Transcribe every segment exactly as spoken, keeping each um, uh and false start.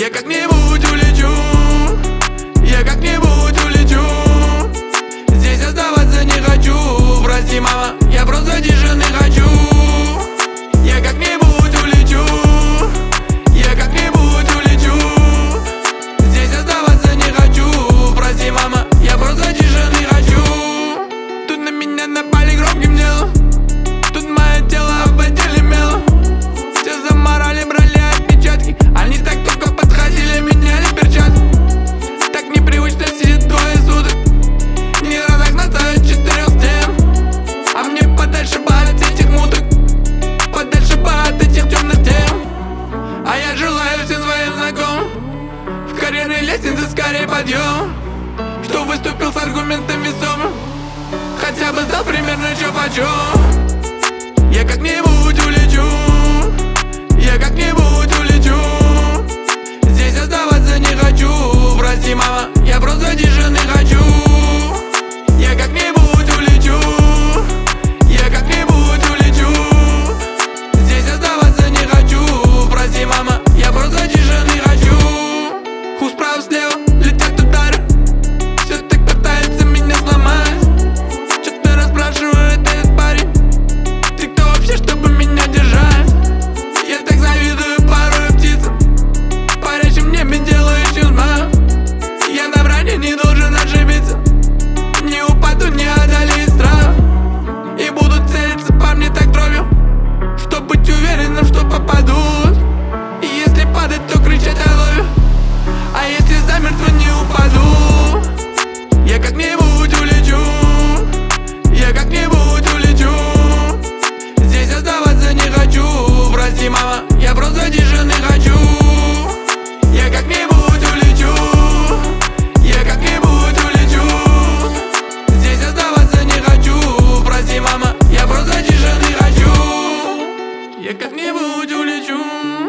Я как-нибудь улечу, я как-нибудь улечу. Здесь оставаться не хочу, прости, мама, я просто тишины хочу. Я как-нибудь улечу, я как-нибудь улечу. Здесь оставаться не хочу, прости, мама, я просто тишины хочу. Тут на меня напали громким делом, тут мое тело обделимело. Все заморали, брали отпечатки, они так только подходили, меняли перчатки. Так непривычно сидит двое суток, не разогнаться от четырех стен. А мне подальше бы от этих муток, подальше бы от этих темных тем. А я желаю всем своим знакомым в карьерной лестнице скорее подъем, что выступил с аргументом весомым, хотя бы знал примерно чё почем. Я как-нибудь улечу, я как-нибудь улечу. Здесь оставаться не хочу, прости, мама, я просто тишины хочу. Я как-нибудь улечу, я как-нибудь улечу. Здесь оставаться не хочу, прости, мама, я просто тишины хочу. Ху справа слева, летят удары, все так пытается меня сломать. Что-то расспрашивает этот парень, ты кто вообще, чтобы меня держать? Я так завидую порой птицам, парящим в небе делающим зма. Я на брани не должен ошибиться, не упаду, не одолею страх. И будут целиться по мне так кровью, чтоб быть уверенным, что попадут. И если падать, то кричать I love you, а если замертво, не упаду. Я как-нибудь улечу, я как-нибудь улечу. Здесь оставаться не хочу, прости, мама, я просто тишины хочу. Я как-нибудь улечу, я как-нибудь улечу. Здесь оставаться не хочу, прости, мама, я просто тишины хочу. Я как-нибудь улечу,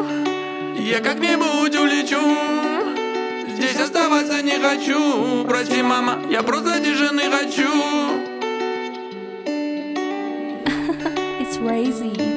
я как-нибудь улечу. Здесь оставаться не хочу, прости, мама, я просто тишины хочу. It's Razy.